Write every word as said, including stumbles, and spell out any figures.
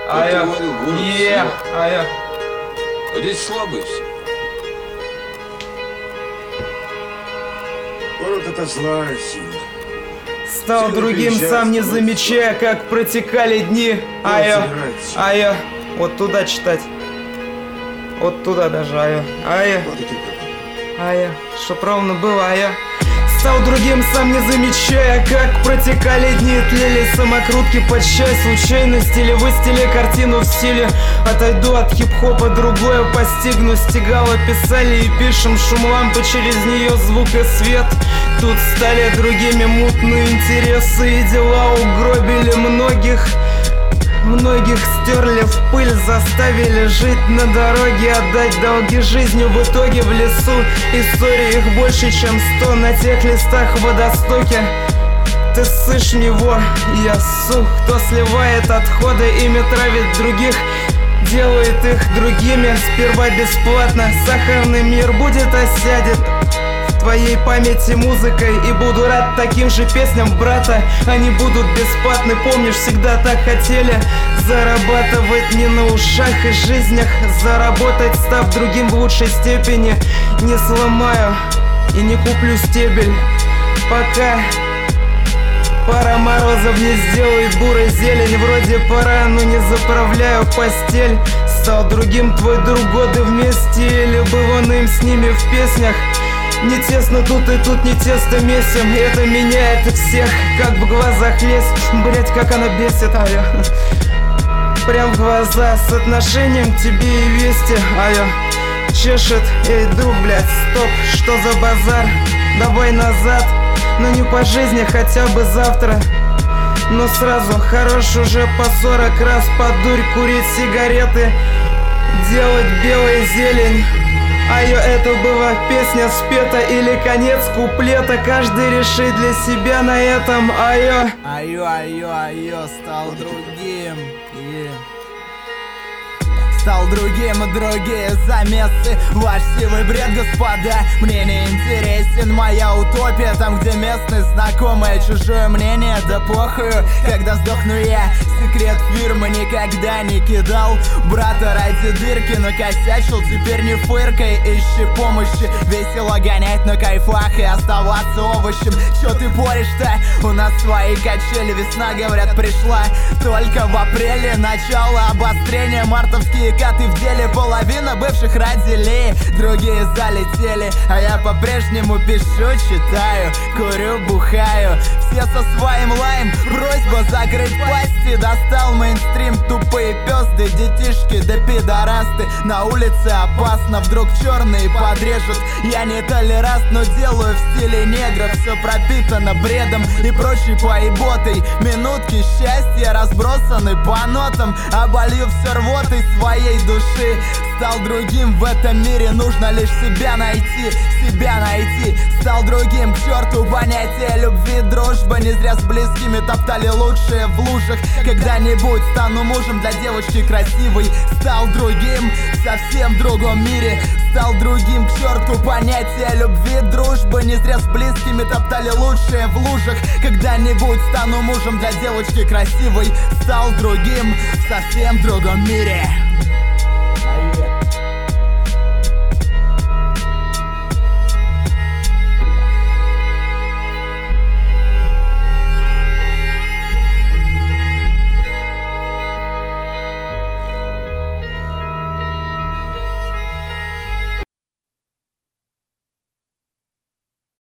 А я, е, а я. Здесь слабые все. Город — это злая сила. Стал Сила другим, приезжает, сам не вот замечая, как протекали дни. А я, собирается. а я. Вот туда читать. Вот туда даже, а я. А я. Вот и ты пропал. А я, чтоб ровно было, а я стал другим, сам не замечая, как протекали дни, тлели самокрутки под чай, случайность или выстели картину в стиле. Отойду от хип-хопа, другое постигну. Стигало писали и пишем, шум лампы, через нее звук и свет. Тут стали другими мутные интересы, и дела угробили многих. Многих стерли в пыль, заставили жить на дороге, отдать долги жизнью в итоге в лесу. Истории их больше, чем сто на тех листах в водостоке. Ты ссышь в него, и я ссу. Кто сливает отходы, ими травит других, делает их другими. Сперва бесплатно, сахарный мир будет осядет в твоей памяти музыкой. И буду рад таким же песням брата. Они будут бесплатны, помнишь, всегда так хотели зарабатывать не на ушах и жизнях. Заработать, став другим в лучшей степени. Не сломаю и не куплю стебель, пока пара морозов не сделает бурой зелень. Вроде пора, но не заправляю постель. Стал другим твой друг, годы вместе, или был он им с ними в песнях. Не тесно тут и тут не тесто месим. Это меняет их всех, как в глазах лезть. Блять, как она бесит, а я прям в глаза с отношением к тебе и вести. А я чешет, эй, друг, блять, стоп, что за базар? Давай назад, но не по жизни, хотя бы завтра. Но сразу хорош уже по сорок раз под дурь курить сигареты, делать белая зелень. Айо, это была песня спета или конец куплета. Каждый решит для себя на этом. Айо. Айо, айо, айо, стал другим. Yeah. Стал другим, другие замесы. Ваш сивый бред, господа, мне не интересен. Моя утопия, там, где местные знакомые. Чужое мнение, да похую, когда сдохну я. Секрет фирмы никогда не кидал брата ради дырки, накосячил, теперь не фыркай, ищи помощи. Весело гонять на кайфах и оставаться овощем. Чё ты поришь-то? У нас свои качели, весна, говорят, пришла только в апреле. Начало обострения, мартовские коты в деле. Половина бывших родили, другие залетели. А я по-прежнему пишу, читаю, курю, бухаю. Все со своим лаем, просьба закрыть пасти. Достал мейнстрим, тупые пёзды, детишки да пидорасты. На улице опасно, вдруг черные подрежут. Я не толерант, но делаю в стиле негра. Все пропитано бредом и прочей поеботой. Минутки счастья разбросаны по нотам. Оболью все рвотой своей души. Стал другим в этом мире, нужно лишь себя найти. Себя найти. Стал другим, к черту понятие любви, дружбы. Не зря с близкими топтали лучшие в лужах. Когда-нибудь стану мужем для девочки красивой. Стал другим в совсем другом мире. Стал другим, к черту понятие любви, дружбы. Не зря с близкими топтали лучшие в лужах. Когда-нибудь стану мужем для девочки красивой. Стал другим в совсем другом мире.